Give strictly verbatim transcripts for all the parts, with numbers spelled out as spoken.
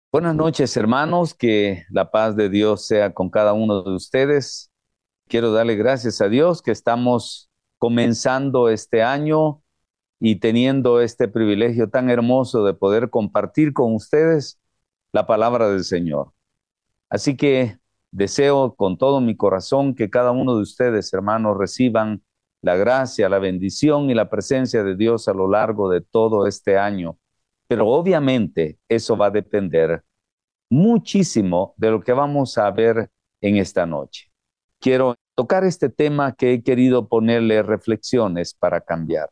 Buenas noches, hermanos, que la paz de Dios sea con cada uno de ustedes. Quiero darle gracias a Dios que estamos comenzando este año y teniendo este privilegio tan hermoso de poder compartir con ustedes la palabra del Señor. Así que deseo con todo mi corazón que cada uno de ustedes, hermanos, reciban la gracia, la bendición y la presencia de Dios a lo largo de todo este año. Pero obviamente eso va a depender muchísimo de lo que vamos a ver en esta noche. Quiero tocar este tema que he querido ponerle reflexiones para cambiar.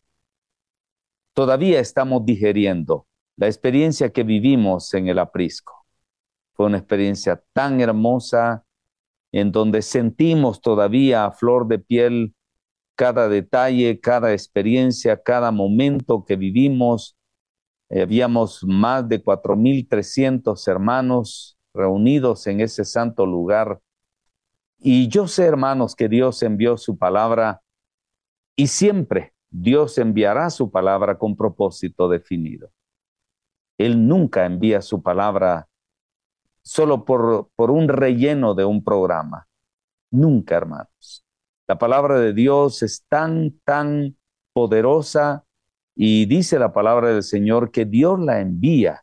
Todavía estamos digeriendo la experiencia que vivimos en el aprisco. Fue una experiencia tan hermosa en donde sentimos todavía a flor de piel cada detalle, cada experiencia, cada momento que vivimos. Eh, habíamos más de cuatro mil trescientos hermanos reunidos en ese santo lugar. Y yo sé, hermanos, que Dios envió su palabra y siempre Dios enviará su palabra con propósito definido. Él nunca envía su palabra solo por, por un relleno de un programa. Nunca, hermanos. La palabra de Dios es tan, tan poderosa y dice la palabra del Señor que Dios la envía.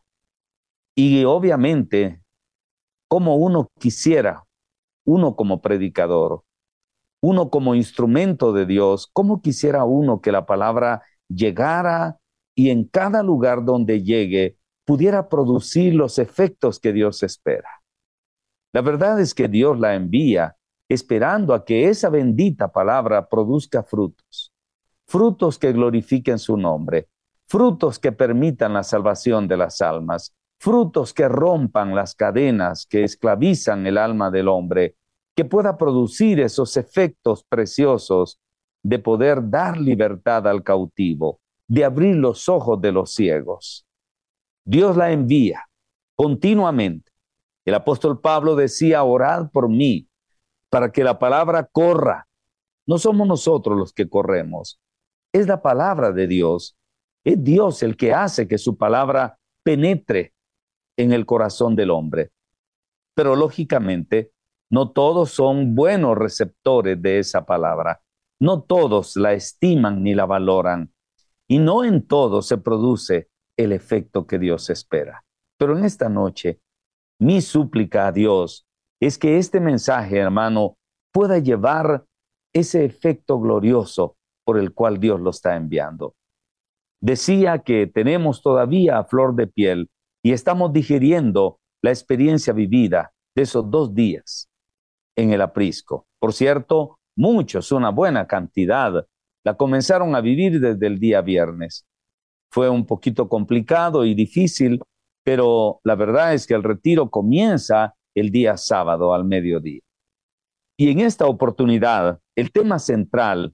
Y obviamente, como uno quisiera, uno como predicador, uno como instrumento de Dios, cómo quisiera uno que la palabra llegara y en cada lugar donde llegue pudiera producir los efectos que Dios espera. La verdad es que Dios la envía esperando a que esa bendita palabra produzca frutos, frutos que glorifiquen su nombre, frutos que permitan la salvación de las almas, frutos que rompan las cadenas que esclavizan el alma del hombre, que pueda producir esos efectos preciosos de poder dar libertad al cautivo, de abrir los ojos de los ciegos. Dios la envía continuamente. El apóstol Pablo decía, orad por mí, para que la palabra corra. No somos nosotros los que corremos, es la palabra de Dios. Es Dios el que hace que su palabra penetre en el corazón del hombre. Pero lógicamente, no todos son buenos receptores de esa palabra. No todos la estiman ni la valoran. Y no en todos se produce el efecto que Dios espera. Pero en esta noche, mi súplica a Dios es que este mensaje, hermano, pueda llevar ese efecto glorioso por el cual Dios lo está enviando. Decía que tenemos todavía a flor de piel y estamos digiriendo la experiencia vivida de esos dos días en el aprisco. Por cierto, muchos, una buena cantidad, la comenzaron a vivir desde el día viernes. Fue un poquito complicado y difícil, pero la verdad es que el retiro comienza el día sábado al mediodía. Y en esta oportunidad, el tema central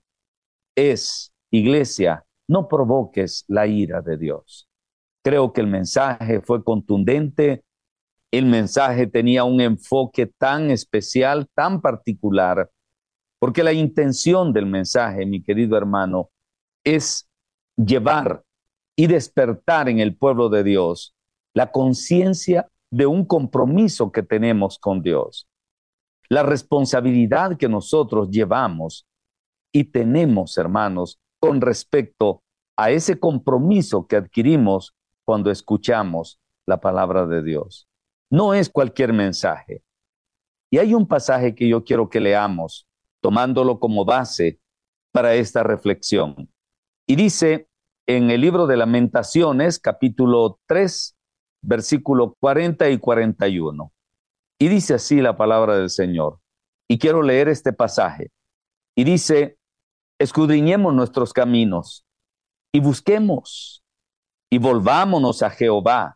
es, iglesia, no provoques la ira de Dios. Creo que el mensaje fue contundente, el mensaje tenía un enfoque tan especial, tan particular, porque la intención del mensaje, mi querido hermano, es llevar y despertar en el pueblo de Dios la conciencia de un compromiso que tenemos con Dios, la responsabilidad que nosotros llevamos y tenemos, hermanos, con respecto a ese compromiso que adquirimos cuando escuchamos la palabra de Dios. No es cualquier mensaje. Y hay un pasaje que yo quiero que leamos, tomándolo como base para esta reflexión. Y dice en el libro de Lamentaciones, capítulo tres, versículo cuarenta y cuarenta y uno. Y dice así la palabra del Señor. Y quiero leer este pasaje. Y dice, escudriñemos nuestros caminos y busquemos y volvámonos a Jehová.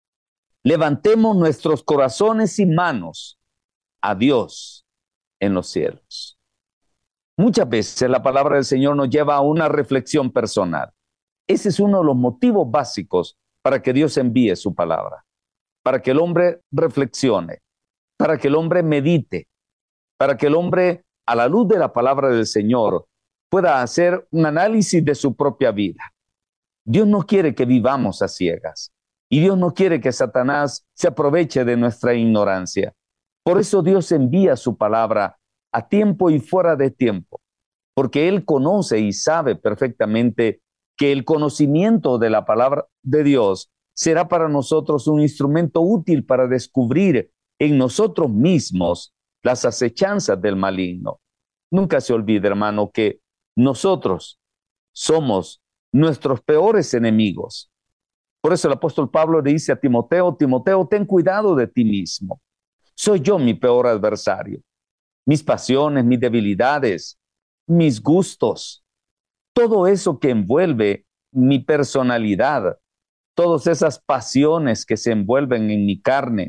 Levantemos nuestros corazones y manos a Dios en los cielos. Muchas veces la palabra del Señor nos lleva a una reflexión personal. Ese es uno de los motivos básicos para que Dios envíe su palabra, para que el hombre reflexione, para que el hombre medite, para que el hombre, a la luz de la palabra del Señor, pueda hacer un análisis de su propia vida. Dios no quiere que vivamos a ciegas. Y Dios no quiere que Satanás se aproveche de nuestra ignorancia. Por eso Dios envía su palabra a tiempo y fuera de tiempo, porque Él conoce y sabe perfectamente que el conocimiento de la palabra de Dios será para nosotros un instrumento útil para descubrir en nosotros mismos las acechanzas del maligno. Nunca se olvide, hermano, que nosotros somos nuestros peores enemigos. Por eso el apóstol Pablo le dice a Timoteo, Timoteo, ten cuidado de ti mismo. Soy yo mi peor adversario. Mis pasiones, mis debilidades, mis gustos, todo eso que envuelve mi personalidad, todas esas pasiones que se envuelven en mi carne.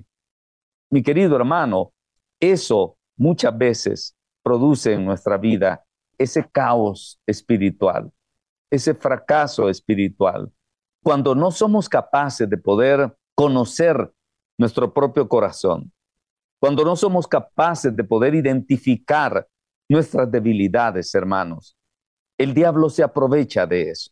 Mi querido hermano, eso muchas veces produce en nuestra vida ese caos espiritual, ese fracaso espiritual. Cuando no somos capaces de poder conocer nuestro propio corazón, cuando no somos capaces de poder identificar nuestras debilidades, hermanos, el diablo se aprovecha de eso.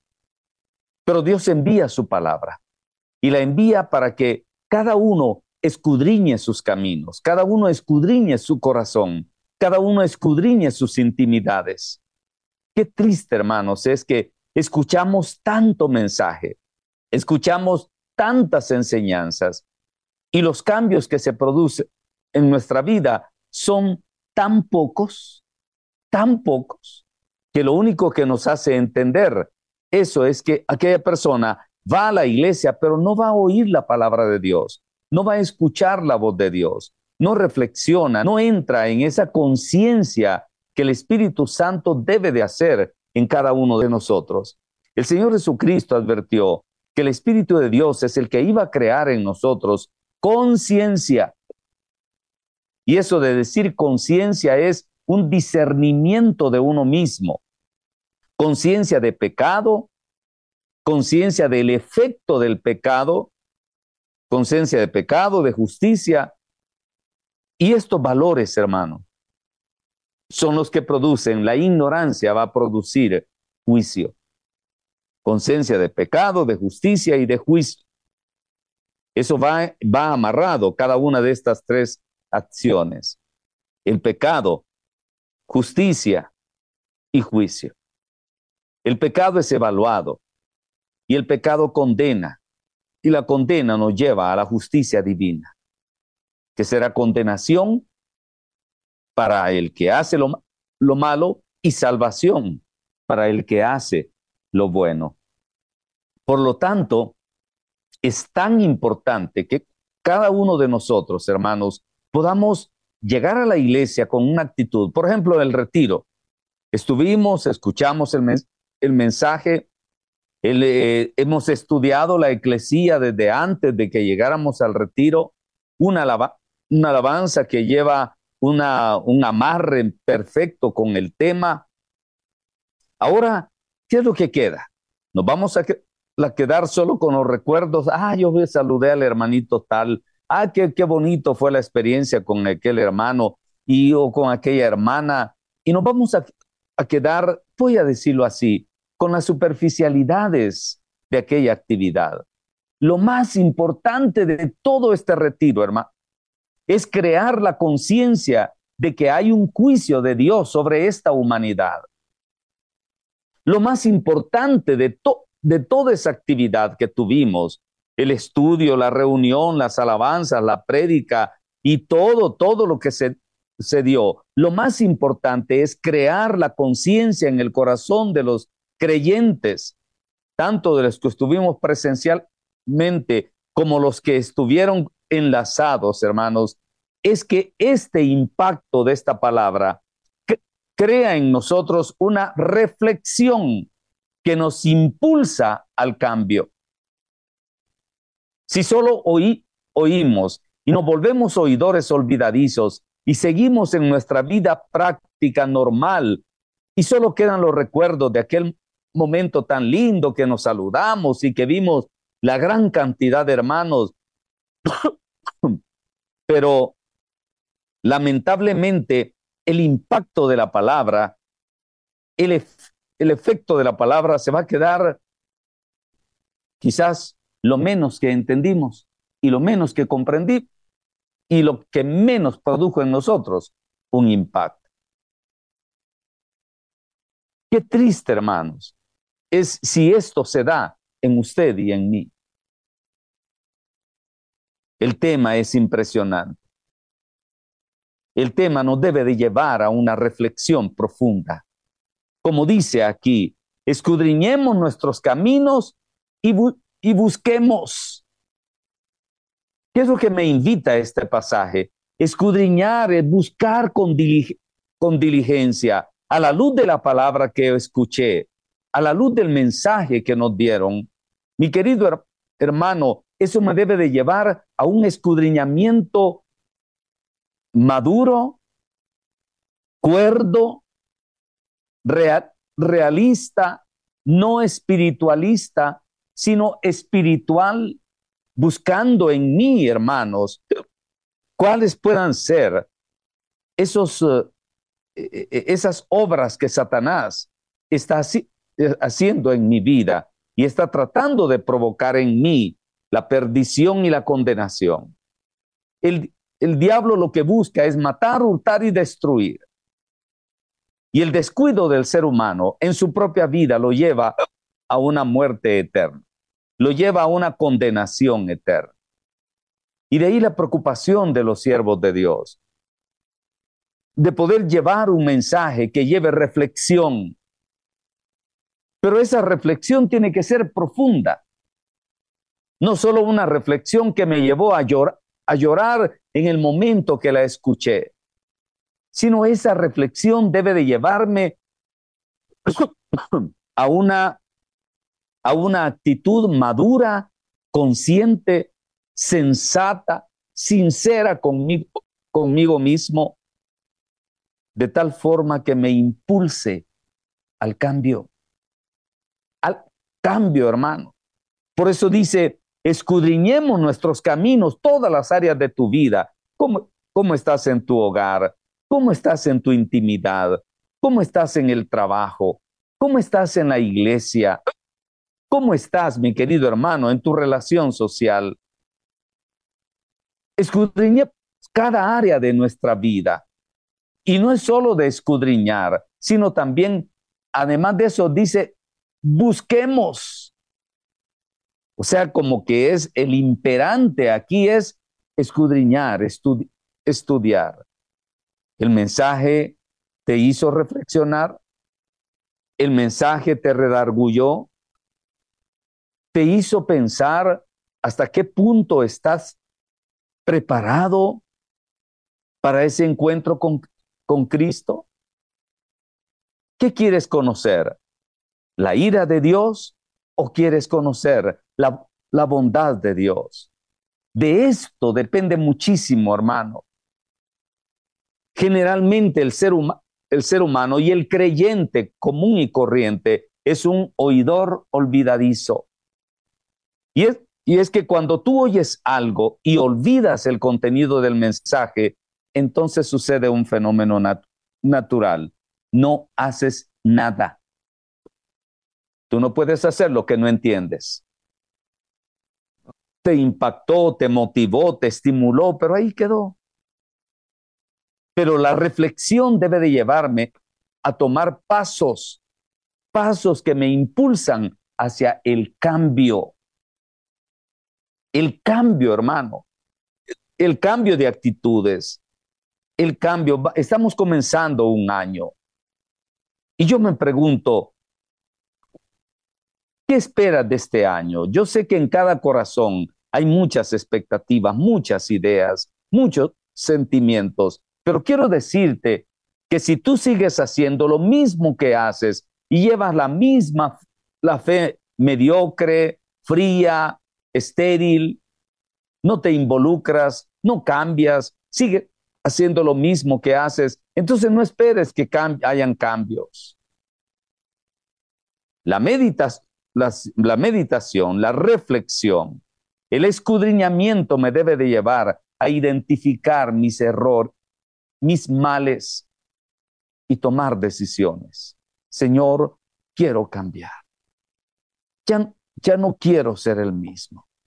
Pero Dios envía su palabra y la envía para que cada uno escudriñe sus caminos, cada uno escudriñe su corazón, cada uno escudriñe sus intimidades. Qué triste, hermanos, es que escuchamos tanto mensaje, escuchamos tantas enseñanzas y los cambios que se producen en nuestra vida son tan pocos, tan pocos, que lo único que nos hace entender eso es que aquella persona va a la iglesia, pero no va a oír la palabra de Dios, no va a escuchar la voz de Dios, no reflexiona, no entra en esa conciencia que el Espíritu Santo debe de hacer en cada uno de nosotros. El Señor Jesucristo advirtió que el Espíritu de Dios es el que iba a crear en nosotros conciencia. Y eso de decir conciencia es un discernimiento de uno mismo. Conciencia de pecado, conciencia del efecto del pecado, conciencia de pecado, de justicia. Y estos valores, hermano, son los que producen, la ignorancia va a producir juicio. Conciencia de pecado, de justicia y de juicio. Eso va, va amarrado, cada una de estas tres acciones. El pecado, justicia y juicio. El pecado es evaluado y el pecado condena, y la condena nos lleva a la justicia divina, que será condenación para el que hace lo, lo malo y salvación para el que hace lo bueno. Por lo tanto, es tan importante que cada uno de nosotros, hermanos, podamos llegar a la iglesia con una actitud. Por ejemplo, el retiro. Estuvimos, escuchamos el, mens el mensaje, el, eh, hemos estudiado la eclesía desde antes de que llegáramos al retiro, una, alaba una alabanza que lleva una, un amarre perfecto con el tema. Ahora, ¿qué es lo que queda? Nos vamos a, que a quedar solo con los recuerdos. Ah, yo saludé al hermanito tal. Ah, qué, qué bonito fue la experiencia con aquel hermano y o con aquella hermana. Y nos vamos a, a quedar, voy a decirlo así, con las superficialidades de aquella actividad. Lo más importante de todo este retiro, hermano, es crear la conciencia de que hay un juicio de Dios sobre esta humanidad. Lo más importante de, to de toda esa actividad que tuvimos, el estudio, la reunión, las alabanzas, la prédica y todo, todo lo que se, se dio, lo más importante es crear la conciencia en el corazón de los creyentes, tanto de los que estuvimos presencialmente como los que estuvieron enlazados, hermanos, es que este impacto de esta palabra crea en nosotros una reflexión que nos impulsa al cambio. Si solo oí, oímos y nos volvemos oidores olvidadizos y seguimos en nuestra vida práctica normal y solo quedan los recuerdos de aquel momento tan lindo que nos saludamos y que vimos la gran cantidad de hermanos, pero lamentablemente el impacto de la palabra, el, el efecto de la palabra se va a quedar quizás lo menos que entendimos y lo menos que comprendí y lo que menos produjo en nosotros un impacto. Qué triste, hermanos, es si esto se da en usted y en mí. El tema es impresionante. El tema nos debe de llevar a una reflexión profunda. Como dice aquí, escudriñemos nuestros caminos y, bu y busquemos. ¿Qué es lo que me invita a este pasaje? Escudriñar es buscar con, dilig con diligencia, a la luz de la palabra que escuché, a la luz del mensaje que nos dieron. Mi querido her hermano, eso me debe de llevar a un escudriñamiento maduro, cuerdo, real, realista, no espiritualista, sino espiritual, buscando en mí, hermanos, cuáles puedan ser esos, uh, esas obras que Satanás está haciendo en mi vida y está tratando de provocar en mí la perdición y la condenación. El, el diablo lo que busca es matar, hurtar y destruir. Y el descuido del ser humano en su propia vida lo lleva a una muerte eterna, lo lleva a una condenación eterna. Y de ahí la preocupación de los siervos de Dios, de poder llevar un mensaje que lleve reflexión. Pero esa reflexión tiene que ser profunda. No solo una reflexión que me llevó a llorar, a llorar en el momento que la escuché, sino esa reflexión debe de llevarme a una, a una actitud madura, consciente, sensata, sincera conmigo, conmigo mismo, de tal forma que me impulse al cambio, al cambio, hermano. Por eso dice, escudriñemos nuestros caminos, todas las áreas de tu vida. ¿Cómo, cómo estás en tu hogar? ¿Cómo estás en tu intimidad? ¿Cómo estás en el trabajo? ¿Cómo estás en la iglesia? ¿Cómo estás, mi querido hermano, en tu relación social? Escudriñemos cada área de nuestra vida. Y no es solo de escudriñar, sino también, además de eso, dice, busquemos. O sea, como que es el imperante aquí es escudriñar, estudi estudiar. El mensaje te hizo reflexionar, el mensaje te redargulló, te hizo pensar hasta qué punto estás preparado para ese encuentro con, con Cristo. ¿Qué quieres conocer? ¿La ira de Dios o quieres conocer la, la bondad de Dios? De esto depende muchísimo, hermano. Generalmente el ser, huma, el ser humano y el creyente común y corriente es un oidor olvidadizo. Y es, y es que cuando tú oyes algo y olvidas el contenido del mensaje, entonces sucede un fenómeno nat natural. No haces nada. Tú no puedes hacer lo que no entiendes. Te impactó, te motivó, te estimuló, pero ahí quedó. Pero la reflexión debe de llevarme a tomar pasos, pasos que me impulsan hacia el cambio. El cambio, hermano. El cambio de actitudes. El cambio. Estamos comenzando un año. Y yo me pregunto, ¿qué esperas de este año? Yo sé que en cada corazón hay muchas expectativas, muchas ideas, muchos sentimientos, pero quiero decirte que si tú sigues haciendo lo mismo que haces y llevas la misma la fe mediocre, fría, estéril, no te involucras, no cambias, sigue haciendo lo mismo que haces, entonces no esperes que cam- hayan cambios. La meditación La, la meditación, la reflexión, el escudriñamiento me debe de llevar a identificar mis errores, mis males y tomar decisiones. Señor, quiero cambiar. Ya, ya no quiero ser el mismo.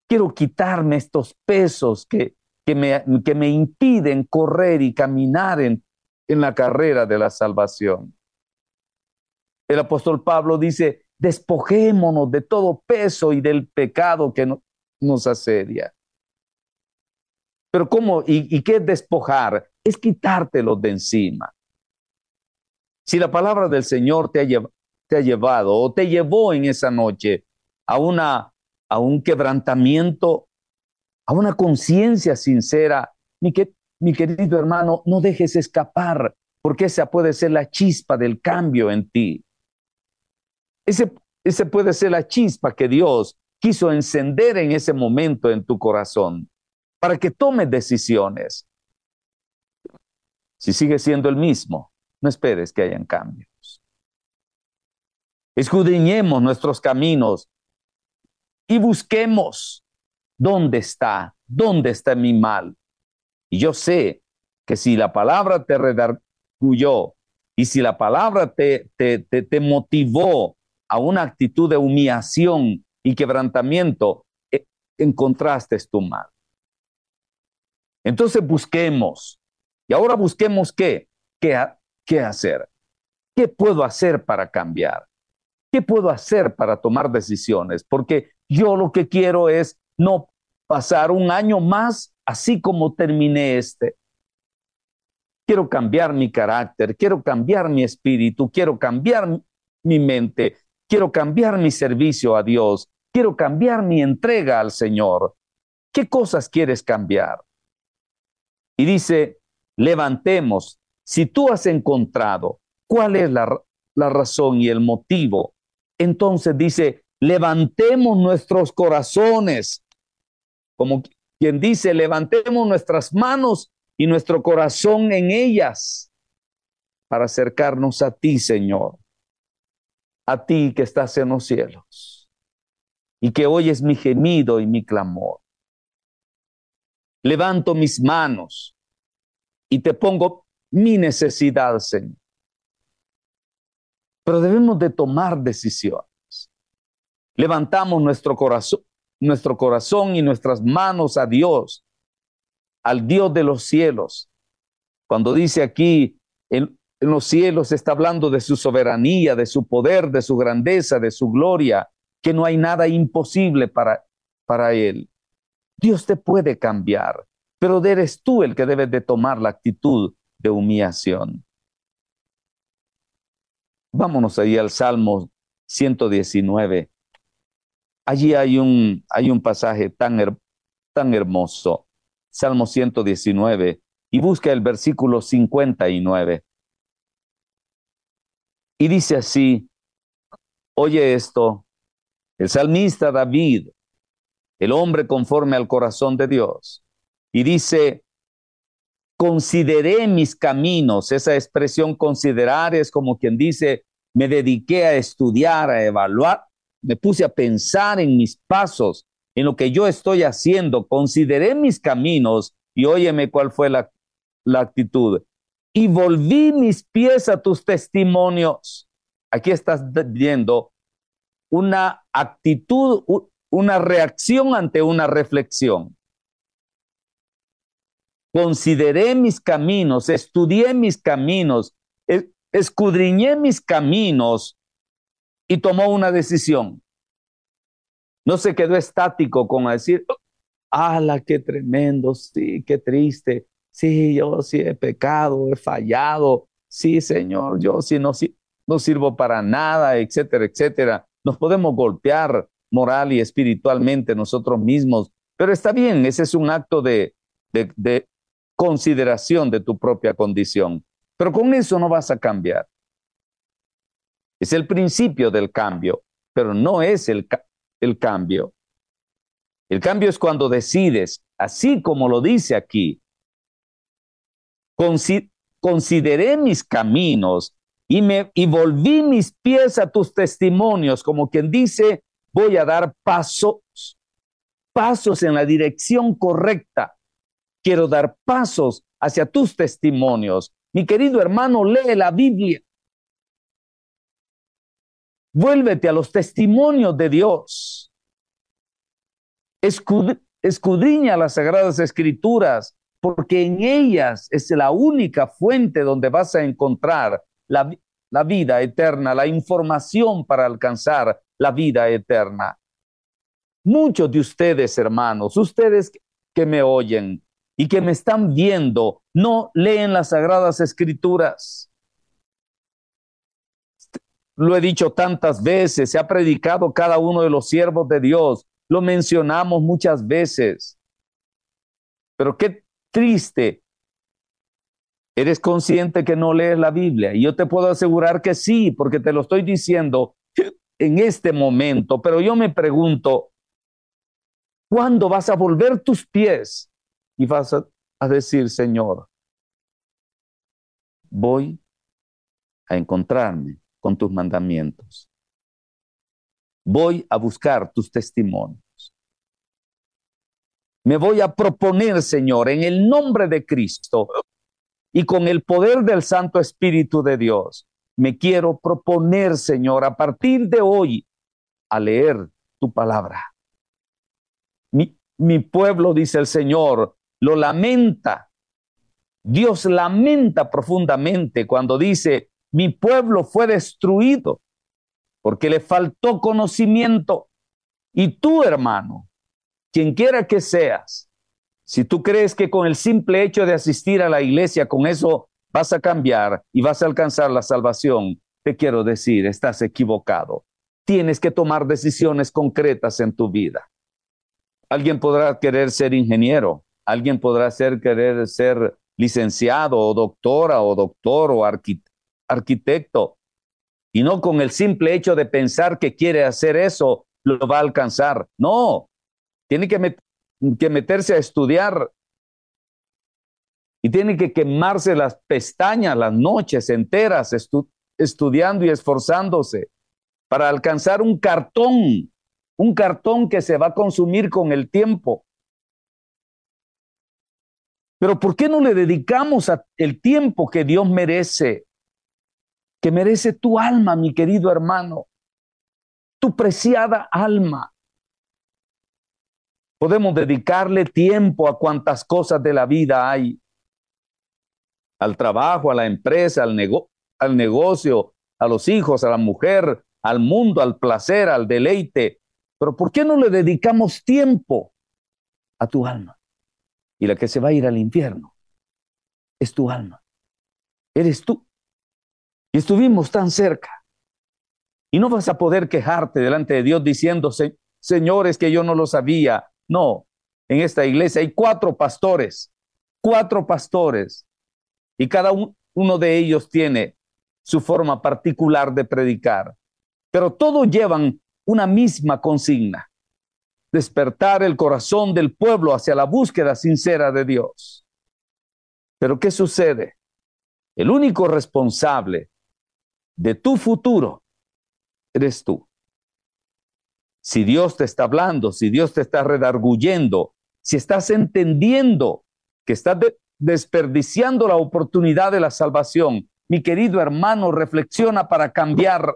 Quiero quitarme estos pesos que, que, me, que me impiden correr y caminar en, en la carrera de la salvación. El apóstol Pablo dice, despojémonos de todo peso y del pecado que no, nos asedia. Pero ¿cómo? ¿Y, y qué es despojar? Es quitártelo de encima. Si la palabra del Señor te ha, llev te ha llevado o te llevó en esa noche a, una, a un quebrantamiento, a una conciencia sincera, mi, que, mi querido hermano, no dejes escapar, porque esa puede ser la chispa del cambio en ti. Ese, ese puede ser la chispa que Dios quiso encender en ese momento en tu corazón, para que tomes decisiones. Si sigues siendo el mismo, no esperes que hayan cambios. Escudriñemos nuestros caminos y busquemos dónde está, dónde está mi mal. Y yo sé que si la palabra te redarguyó y si la palabra te, te, te, te motivó a una actitud de humillación y quebrantamiento, eh, encontraste tu mal. Entonces busquemos. Y ahora busquemos qué, qué, qué hacer. ¿Qué puedo hacer para cambiar? ¿Qué puedo hacer para tomar decisiones? Porque yo lo que quiero es no pasar un año más así como terminé este. Quiero cambiar mi carácter, quiero cambiar mi espíritu, quiero cambiar mi mente, quiero cambiar mi servicio a Dios, quiero cambiar mi entrega al Señor. ¿Qué cosas quieres cambiar? Y dice, levantemos. Si tú has encontrado cuál es la, la razón y el motivo, entonces dice, levantemos nuestros corazones. Como quien dice, levantemos nuestras manos y nuestro corazón en ellas para acercarnos a ti, Señor. A ti que estás en los cielos y que oyes mi gemido y mi clamor. Levanto mis manos y te pongo mi necesidad, Señor. Pero debemos de tomar decisiones. Levantamos nuestro corazón, nuestro corazón y nuestras manos a Dios, al Dios de los cielos. Cuando dice aquí, en, en los cielos está hablando de su soberanía, de su poder, de su grandeza, de su gloria, que no hay nada imposible para, para Él. Dios te puede cambiar, pero eres tú el que debes de tomar la actitud de humillación. Vámonos ahí al Salmo ciento diecinueve. Allí hay un, hay un pasaje tan, her, tan hermoso. Salmo ciento diecinueve. Y busca el versículo cincuenta y nueve. Y dice así, oye esto, el salmista David, el hombre conforme al corazón de Dios. Y dice, consideré mis caminos. Esa expresión considerar es como quien dice, me dediqué a estudiar, a evaluar, me puse a pensar en mis pasos, en lo que yo estoy haciendo. Consideré mis caminos y óyeme cuál fue la, la actitud. Y volví mis pies a tus testimonios. Aquí estás viendo una actitud, una reacción ante una reflexión. Consideré mis caminos, estudié mis caminos, escudriñé mis caminos y tomó una decisión. No se quedó estático con decir, ¡ala, qué tremendo! Sí, qué triste. Sí, yo sí he pecado, he fallado. Sí, Señor, yo sí no, sí, no sirvo para nada, etcétera, etcétera. Nos podemos golpear moral y espiritualmente nosotros mismos, pero está bien, ese es un acto de, de, de consideración de tu propia condición. Pero con eso no vas a cambiar. Es el principio del cambio, pero no es el, el cambio. El cambio es cuando decides, así como lo dice aquí, consi consideré mis caminos y, me, y volví mis pies a tus testimonios, como quien dice, voy a dar pasos, pasos en la dirección correcta. Quiero dar pasos hacia tus testimonios. Mi querido hermano, lee la Biblia. Vuélvete a los testimonios de Dios. Escud escudriña las Sagradas Escrituras, porque en ellas es la única fuente donde vas a encontrar la, la vida eterna, la información para alcanzar la vida eterna. Muchos de ustedes, hermanos, ustedes que me oyen y que me están viendo, no leen las Sagradas Escrituras. Lo he dicho tantas veces, se ha predicado cada uno de los siervos de Dios, lo mencionamos muchas veces. Pero qué triste. ¿Eres consciente que no lees la Biblia? Y yo te puedo asegurar que sí, porque te lo estoy diciendo en este momento. Pero yo me pregunto, ¿cuándo vas a volver tus pies y vas a, a decir, Señor, voy a encontrarme con tus mandamientos? Voy a buscar tus testimonios. Me voy a proponer, Señor, en el nombre de Cristo y con el poder del Santo Espíritu de Dios. Me quiero proponer, Señor, a partir de hoy, a leer tu palabra. Mi, mi pueblo, dice el Señor, lo lamenta. Dios lamenta profundamente cuando dice, mi pueblo fue destruido porque le faltó conocimiento. Y tú, hermano, quien quiera que seas, si tú crees que con el simple hecho de asistir a la iglesia, con eso vas a cambiar y vas a alcanzar la salvación, te quiero decir, estás equivocado. Tienes que tomar decisiones concretas en tu vida. Alguien podrá querer ser ingeniero, alguien podrá ser, querer ser licenciado o doctora o doctor o arquitecto, y no con el simple hecho de pensar que quiere hacer eso, lo va a alcanzar. No, tiene que, met que meterse a estudiar y tiene que quemarse las pestañas las noches enteras estu estudiando y esforzándose para alcanzar un cartón, un cartón que se va a consumir con el tiempo. Pero ¿por qué no le dedicamos a el tiempo que Dios merece? Que merece tu alma, mi querido hermano, tu preciada alma. Podemos dedicarle tiempo a cuantas cosas de la vida hay. Al trabajo, a la empresa, al, nego al negocio, a los hijos, a la mujer, al mundo, al placer, al deleite. Pero ¿por qué no le dedicamos tiempo a tu alma? Y la que se va a ir al infierno es tu alma. Eres tú. Y estuvimos tan cerca. Y no vas a poder quejarte delante de Dios diciendo, señores, que yo no lo sabía. No, en esta iglesia hay cuatro pastores, cuatro pastores. Y cada uno de ellos tiene su forma particular de predicar. Pero todos llevan una misma consigna: despertar el corazón del pueblo hacia la búsqueda sincera de Dios. Pero ¿qué sucede? El único responsable de tu futuro eres tú. Si Dios te está hablando, si Dios te está redarguyendo, si estás entendiendo que estás de desperdiciando la oportunidad de la salvación, mi querido hermano, reflexiona para cambiar.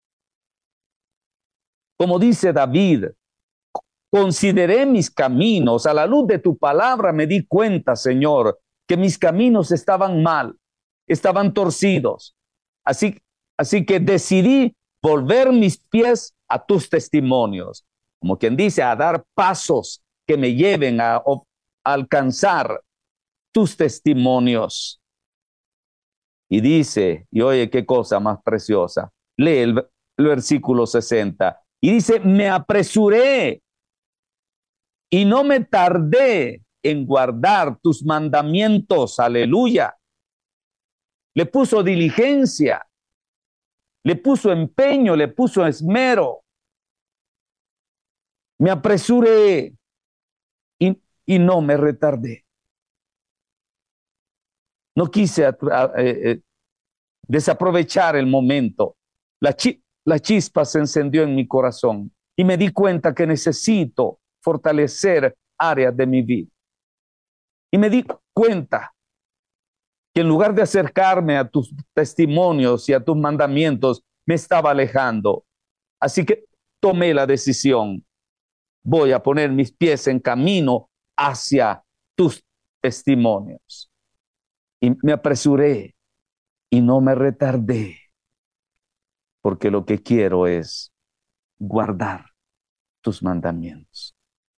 Como dice David, consideré mis caminos, a la luz de tu palabra me di cuenta, Señor, que mis caminos estaban mal, estaban torcidos. Así, así que decidí volver mis pies a tus testimonios, como quien dice, a dar pasos que me lleven a, a alcanzar tus testimonios. Y dice, y oye qué cosa más preciosa, lee el, el versículo sesenta, y dice, me apresuré y no me tardé en guardar tus mandamientos, aleluya. Le puso diligencia, le puso empeño, le puso esmero. Me apresuré y, y no me retardé. No quise eh, eh, desaprovechar el momento. La, chi la chispa se encendió en mi corazón y me di cuenta que necesito fortalecer áreas de mi vida. Y me di cuenta que en lugar de acercarme a tus testimonios y a tus mandamientos, me estaba alejando. Así que tomé la decisión voy a poner mis pies en camino hacia tus testimonios. Y me apresuré y no me retardé, porque lo que quiero es guardar tus mandamientos.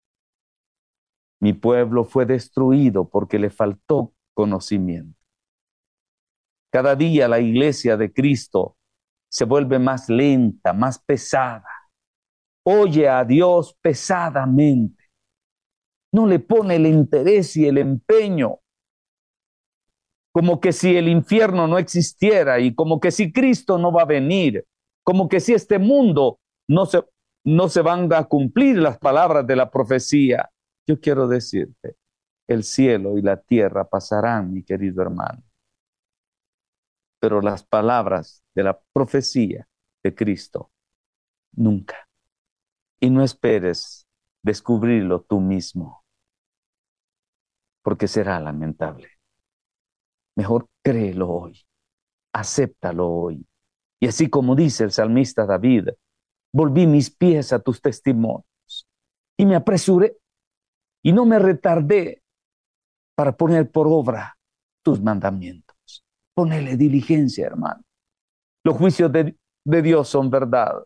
Mi pueblo fue destruido porque le faltó conocimiento. Cada día la iglesia de Cristo se vuelve más lenta, más pesada. Oye a Dios pesadamente. No le pone el interés y el empeño. Como que si el infierno no existiera y como que si Cristo no va a venir. Como que si este mundo no se, no se van a cumplir las palabras de la profecía. Yo quiero decirte, el cielo y la tierra pasarán, mi querido hermano. Pero las palabras de la profecía de Cristo, nunca. Y no esperes descubrirlo tú mismo, porque será lamentable. Mejor créelo hoy, acéptalo hoy. Y así como dice el salmista David, volví mis pies a tus testimonios y me apresuré y no me retardé para poner por obra tus mandamientos. Ponele diligencia, hermano. Los juicios de, de Dios son verdad.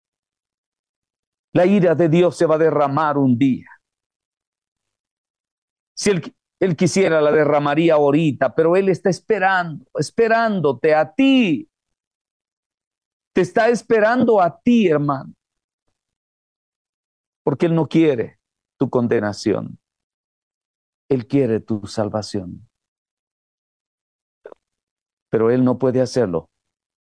La ira de Dios se va a derramar un día. Si él, él quisiera, la derramaría ahorita, pero Él está esperando, esperándote a ti. Te está esperando a ti, hermano. Porque Él no quiere tu condenación. Él quiere tu salvación. Pero Él no puede hacerlo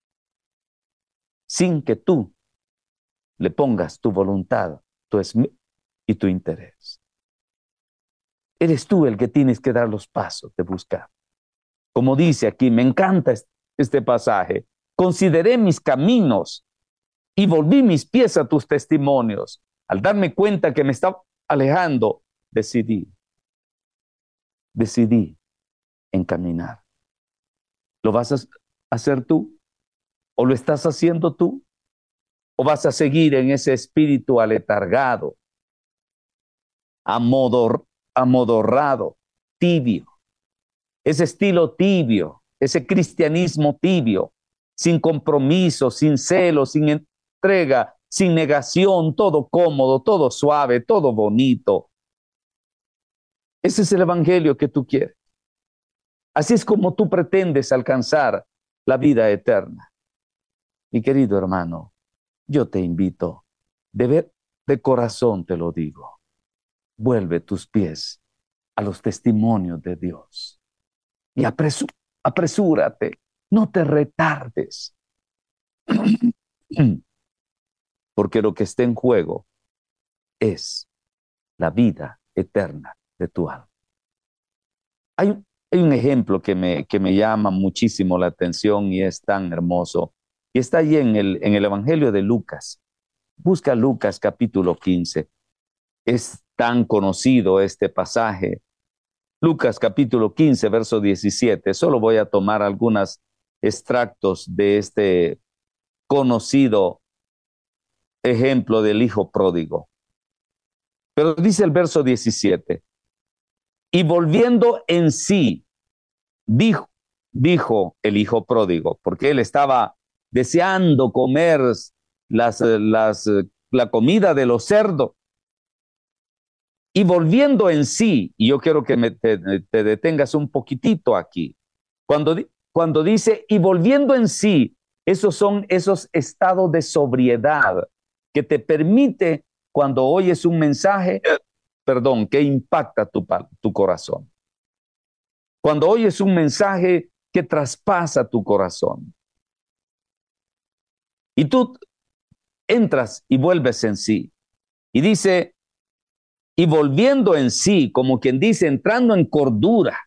sin que tú le pongas tu voluntad, tu esmero y tu interés. Eres tú el que tienes que dar los pasos de buscar. Como dice aquí, me encanta este pasaje. Consideré mis caminos y volví mis pies a tus testimonios. Al darme cuenta que me estaba alejando, decidí, decidí encaminar. ¿Lo vas a hacer tú? ¿O lo estás haciendo tú? ¿O vas a seguir en ese espíritu aletargado, amodor, amodorrado, tibio? Ese estilo tibio, ese cristianismo tibio, sin compromiso, sin celo, sin entrega, sin negación, todo cómodo, todo suave, todo bonito. Ese es el evangelio que tú quieres. Así es como tú pretendes alcanzar la vida eterna. Mi querido hermano, yo te invito, de ver, de corazón te lo digo, vuelve tus pies a los testimonios de Dios y apresú, apresúrate, no te retardes, porque lo que está en juego es la vida eterna de tu alma. Hay, hay un ejemplo que me, que me llama muchísimo la atención y es tan hermoso, y está ahí en el, en el Evangelio de Lucas. Busca Lucas capítulo quince. Es tan conocido este pasaje. Lucas capítulo quince, verso diecisiete. Solo voy a tomar algunos extractos de este conocido ejemplo del hijo pródigo. Pero dice el verso diecisiete. Y volviendo en sí, dijo, dijo el hijo pródigo, porque él estaba deseando comer las, las, la comida de los cerdos. Y volviendo en sí, y yo quiero que me, te, te detengas un poquitito aquí, cuando, cuando dice, y volviendo en sí, esos son esos estados de sobriedad que te permite, cuando oyes un mensaje, perdón, que impacta tu, tu corazón. Cuando oyes un mensaje que traspasa tu corazón. Y tú entras y vuelves en sí. Y dice, y volviendo en sí, como quien dice, entrando en cordura,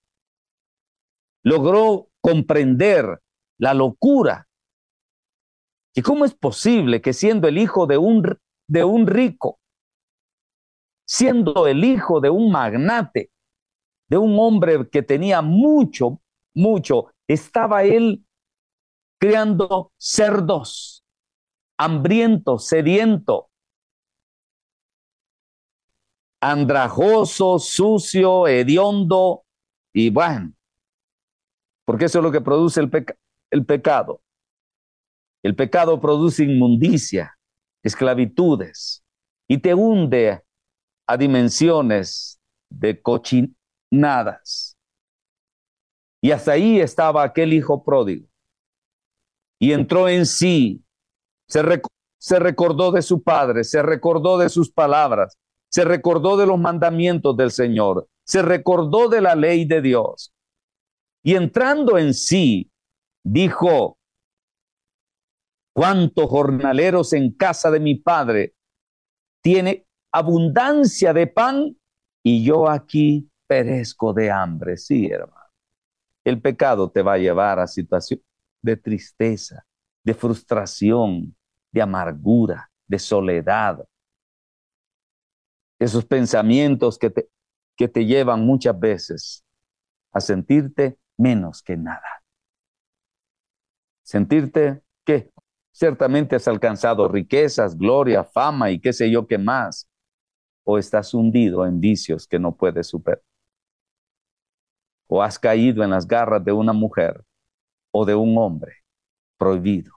logró comprender la locura. ¿Y cómo es posible que siendo el hijo de un, de un rico, siendo el hijo de un magnate, de un hombre que tenía mucho, mucho, estaba él criando cerdos, hambriento, sediento, andrajoso, sucio, hediondo, y bueno, porque eso es lo que produce el, peca el pecado. El pecado produce inmundicia, esclavitudes, y te hunde a dimensiones de cochinadas. Y hasta ahí estaba aquel hijo pródigo. Y entró en sí, se, rec se recordó de su padre, se recordó de sus palabras, se recordó de los mandamientos del Señor, se recordó de la ley de Dios. Y entrando en sí, dijo: cuántos jornaleros en casa de mi padre tiene abundancia de pan y yo aquí perezco de hambre. Sí, hermano. El pecado te va a llevar a situaciones de tristeza, de frustración, de amargura, de soledad. Esos pensamientos que te, que te llevan muchas veces a sentirte menos que nada. Sentirte que ciertamente has alcanzado riquezas, gloria, fama y qué sé yo qué más. O estás hundido en vicios que no puedes superar. O has caído en las garras de una mujer o de un hombre prohibido.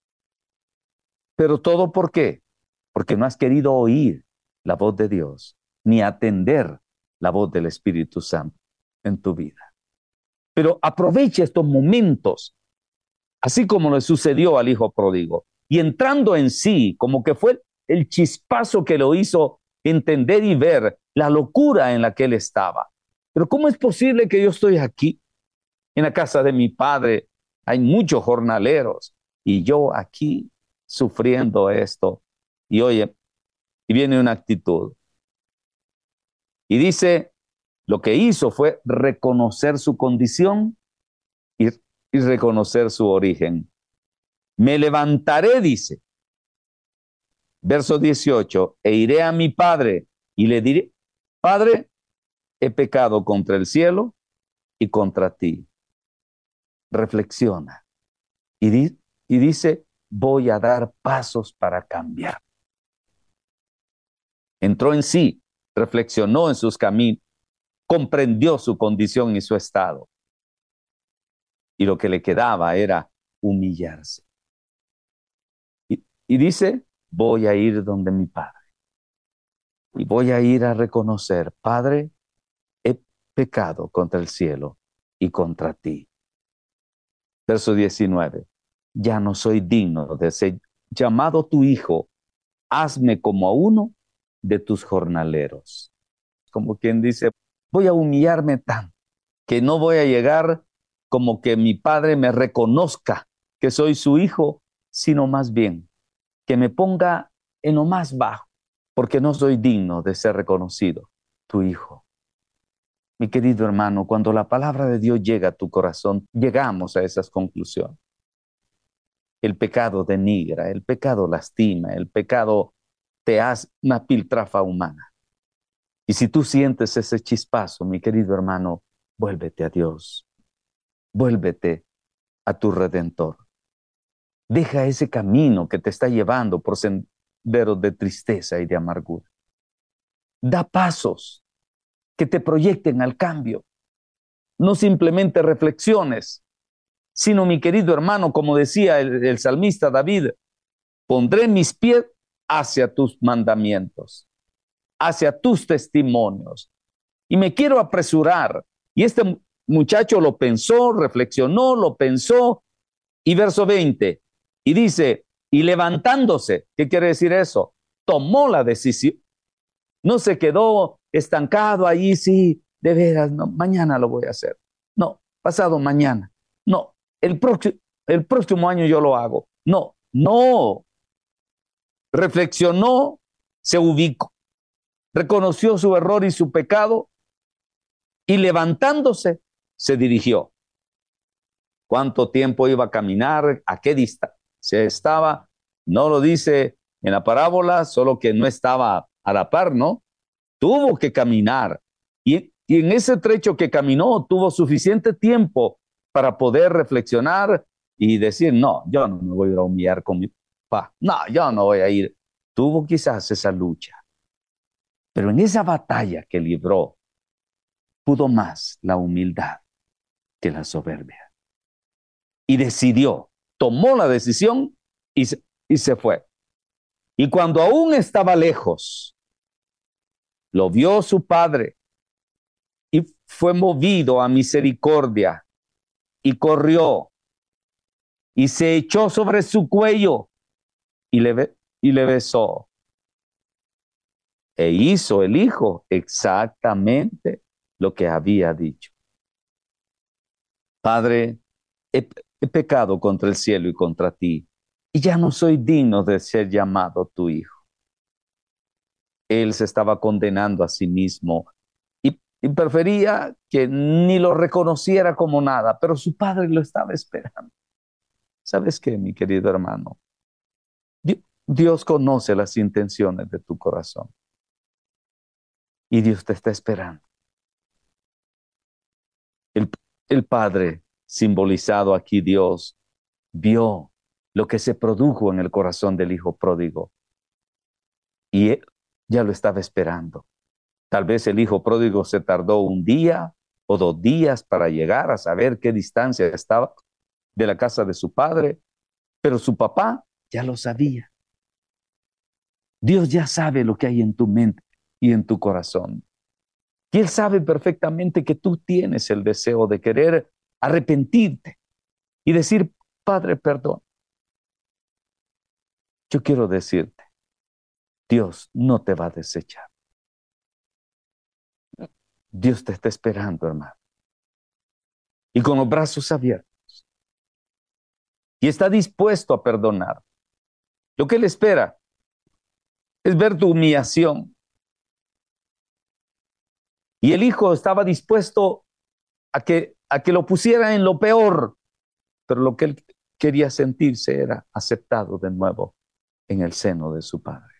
Pero todo ¿por qué? Porque no has querido oír la voz de Dios, ni atender la voz del Espíritu Santo en tu vida. Pero aprovecha estos momentos, así como le sucedió al hijo pródigo, y entrando en sí, como que fue el chispazo que lo hizo entender y ver la locura en la que él estaba. Pero ¿cómo es posible que yo estoy aquí? En la casa de mi padre hay muchos jornaleros y yo aquí sufriendo esto. Y oye, y viene una actitud. Y dice, lo que hizo fue reconocer su condición y, y reconocer su origen. Me levantaré, dice, verso dieciocho, e iré a mi padre y le diré: Padre, he pecado contra el cielo y contra ti. Reflexiona. Y, di y dice, voy a dar pasos para cambiar. Entró en sí, reflexionó en sus caminos, comprendió su condición y su estado. Y lo que le quedaba era humillarse. Y, y dice, voy a ir donde mi padre. Y voy a ir a reconocer, Padre, he pecado contra el cielo y contra ti. Verso diecinueve, ya no soy digno de ser llamado tu hijo, hazme como a uno de tus jornaleros. Como quien dice, voy a humillarme tanto que no voy a llegar como que mi padre me reconozca que soy su hijo, sino más bien que me ponga en lo más bajo, porque no soy digno de ser reconocido, tu hijo. Mi querido hermano, cuando la palabra de Dios llega a tu corazón, llegamos a esas conclusiones. El pecado denigra, el pecado lastima, el pecado te hace una piltrafa humana. Y si tú sientes ese chispazo, mi querido hermano, vuélvete a Dios, vuélvete a tu Redentor. Deja ese camino que te está llevando por senderos de tristeza y de amargura. Da pasos que te proyecten al cambio. No simplemente reflexiones, sino, mi querido hermano, como decía el, el salmista David, pondré mis pies hacia tus mandamientos, hacia tus testimonios. Y me quiero apresurar. Y este muchacho lo pensó, reflexionó, lo pensó. Y verso veinte, y dice, y levantándose, ¿qué quiere decir eso? Tomó la decisión. No se quedó estancado ahí, sí, de veras, no, mañana lo voy a hacer. No, pasado mañana. No, el, próximo, el próximo año yo lo hago. No, no. Reflexionó, se ubicó, reconoció su error y su pecado y levantándose se dirigió. ¿Cuánto tiempo iba a caminar? ¿A qué distancia estaba? No lo dice en la parábola, solo que no estaba a la par, ¿no? Tuvo que caminar. Y, y en ese trecho que caminó, tuvo suficiente tiempo para poder reflexionar y decir, no, yo no me voy a ir a humillar con mi papá. No, yo no voy a ir. Tuvo quizás esa lucha. Pero en esa batalla que libró, pudo más la humildad que la soberbia. Y decidió, tomó la decisión y se, y se fue. Y cuando aún estaba lejos, lo vio su padre y fue movido a misericordia y corrió y se echó sobre su cuello y le, y le besó. E hizo el hijo exactamente lo que había dicho. Padre, he, he pecado contra el cielo y contra ti, y ya no soy digno de ser llamado tu hijo. Él se estaba condenando a sí mismo y, y prefería que ni lo reconociera como nada, pero su padre lo estaba esperando. ¿Sabes qué, mi querido hermano? Dios conoce las intenciones de tu corazón y Dios te está esperando. El, el Padre, simbolizado aquí Dios, vio lo que se produjo en el corazón del hijo pródigo y él ya lo estaba esperando. Tal vez el hijo pródigo se tardó un día o dos días para llegar a saber qué distancia estaba de la casa de su padre, pero su papá ya lo sabía. Dios ya sabe lo que hay en tu mente y en tu corazón. Y Él sabe perfectamente que tú tienes el deseo de querer arrepentirte y decir, Padre, perdón. Yo quiero decirte, Dios no te va a desechar. Dios te está esperando, hermano. Y con los brazos abiertos. Y está dispuesto a perdonar. Lo que Él espera es ver tu humillación. Y el hijo estaba dispuesto a que, a que lo pusiera en lo peor, pero lo que él quería sentirse era aceptado de nuevo en el seno de su padre.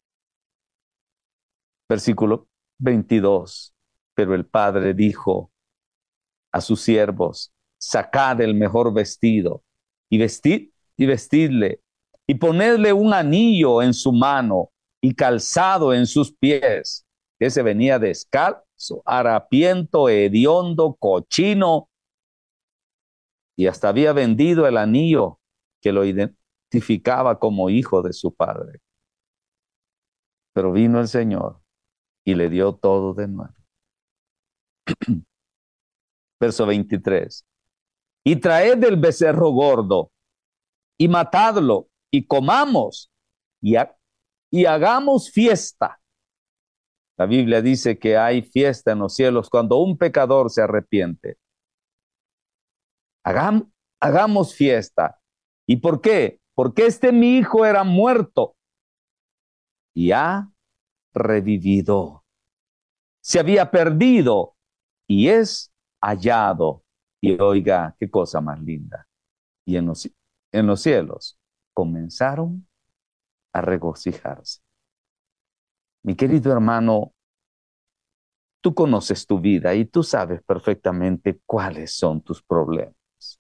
Versículo veintidós. Pero el padre dijo a sus siervos, sacad el mejor vestido y vestid y vestidle y ponedle un anillo en su mano y calzado en sus pies. Ese venía descalzo, harapiento, hediondo, cochino, y hasta había vendido el anillo que lo identificaba como hijo de su padre. Pero vino el Señor y le dio todo de nuevo. Verso veintitrés. Y traed el becerro gordo y matadlo y comamos y, ha y hagamos fiesta. La Biblia dice que hay fiesta en los cielos cuando un pecador se arrepiente. Hagam, hagamos fiesta. ¿Y por qué? Porque este mi hijo era muerto y ha revivido. Se había perdido y es hallado. Y oiga, qué cosa más linda. Y en los, en los cielos comenzaron a regocijarse. Mi querido hermano, tú conoces tu vida y tú sabes perfectamente cuáles son tus problemas.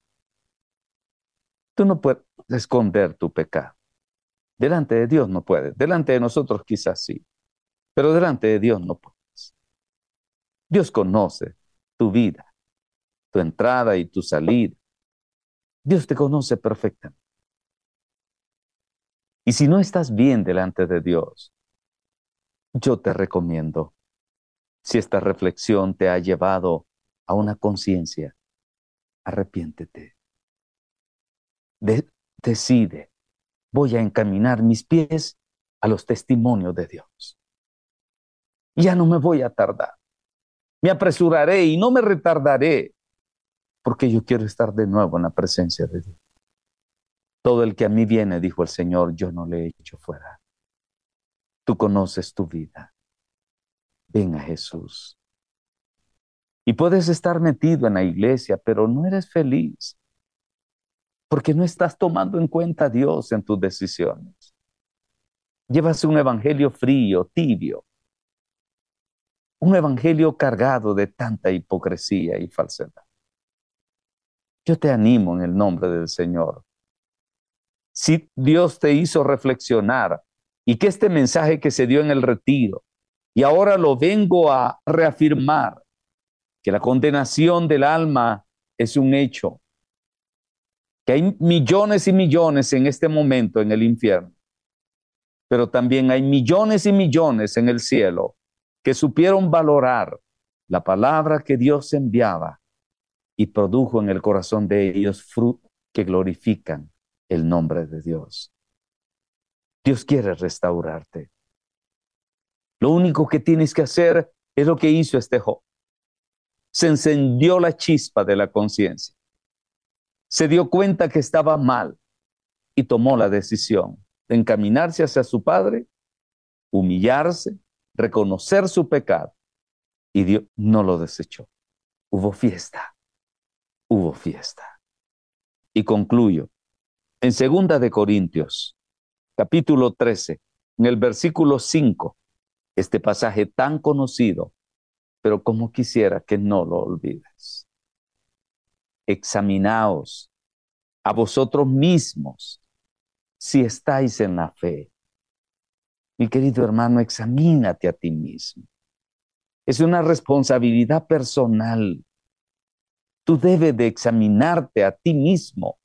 Tú no puedes esconder tu pecado. Delante de Dios no puedes. Delante de nosotros quizás sí, pero delante de Dios no puedes. Dios conoce tu vida, tu entrada y tu salida. Dios te conoce perfectamente. Y si no estás bien delante de Dios, yo te recomiendo, si esta reflexión te ha llevado a una conciencia, arrepiéntete. De, decide, voy a encaminar mis pies a los testimonios de Dios. Ya no me voy a tardar. Me apresuraré y no me retardaré, porque yo quiero estar de nuevo en la presencia de Dios. Todo el que a mí viene, dijo el Señor, yo no le echo fuera. Tú conoces tu vida. Ven a Jesús. Y puedes estar metido en la iglesia, pero no eres feliz, porque no estás tomando en cuenta a Dios en tus decisiones. Llevas un evangelio frío, tibio, un evangelio cargado de tanta hipocresía y falsedad. Yo te animo en el nombre del Señor. Si Dios te hizo reflexionar y que este mensaje que se dio en el retiro Y ahora lo vengo a reafirmar, que la condenación del alma es un hecho, que hay millones y millones en este momento en el infierno, pero también hay millones y millones en el cielo que supieron valorar la palabra que Dios enviaba y produjo en el corazón de ellos frutos que glorifican el nombre de Dios. Dios quiere restaurarte. Lo único que tienes que hacer es lo que hizo este Job. Se encendió la chispa de la conciencia. Se dio cuenta que estaba mal y tomó la decisión de encaminarse hacia su padre, humillarse, reconocer su pecado, y Dios no lo desechó. Hubo fiesta, hubo fiesta. Y concluyo en segunda de Corintios, capítulo trece, en el versículo cinco, este pasaje tan conocido, pero como quisiera que no lo olvides. Examinaos a vosotros mismos si estáis en la fe. Mi querido hermano, examínate a ti mismo. Es una responsabilidad personal. Tú debes de examinarte a ti mismo.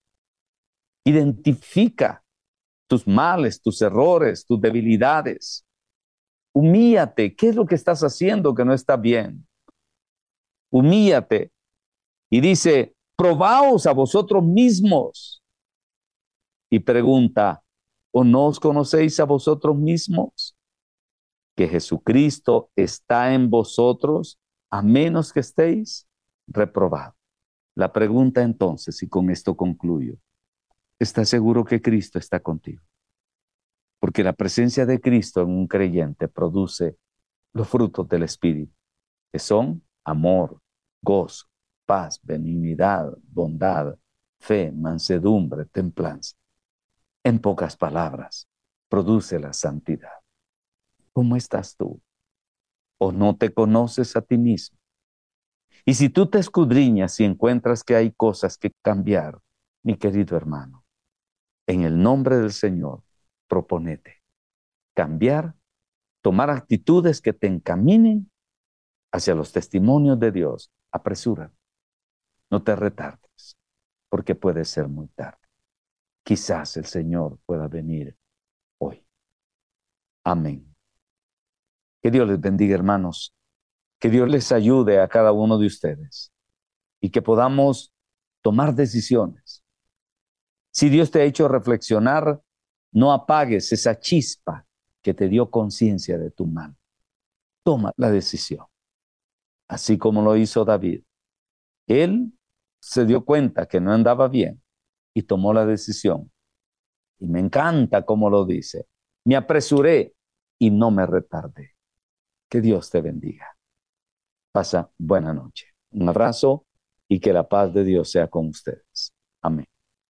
Identifica tus males, tus errores, tus debilidades. Humíllate. ¿Qué es lo que estás haciendo que no está bien? Humíllate. Y dice, probaos a vosotros mismos. Y pregunta, ¿o no os conocéis a vosotros mismos? Que Jesucristo está en vosotros, a menos que estéis reprobados. La pregunta entonces, y con esto concluyo, ¿estás seguro que Cristo está contigo? Porque la presencia de Cristo en un creyente produce los frutos del Espíritu, que son amor, gozo, paz, benignidad, bondad, fe, mansedumbre, templanza. En pocas palabras, produce la santidad. ¿Cómo estás tú? ¿O no te conoces a ti mismo? Y si tú te escudriñas y encuentras que hay cosas que cambiar, mi querido hermano, en el nombre del Señor, proponete cambiar, tomar actitudes que te encaminen hacia los testimonios de Dios. Apresura, no te retardes, porque puede ser muy tarde. Quizás el Señor pueda venir hoy. Amén. Que Dios les bendiga, hermanos. Que Dios les ayude a cada uno de ustedes y que podamos tomar decisiones. Si Dios te ha hecho reflexionar, no apagues esa chispa que te dio conciencia de tu mal. Toma la decisión, así como lo hizo David. Él se dio cuenta que no andaba bien y tomó la decisión. Y me encanta cómo lo dice. Me apresuré y no me retardé. Que Dios te bendiga. Pasa buena noche. Un abrazo y que la paz de Dios sea con ustedes. Amén.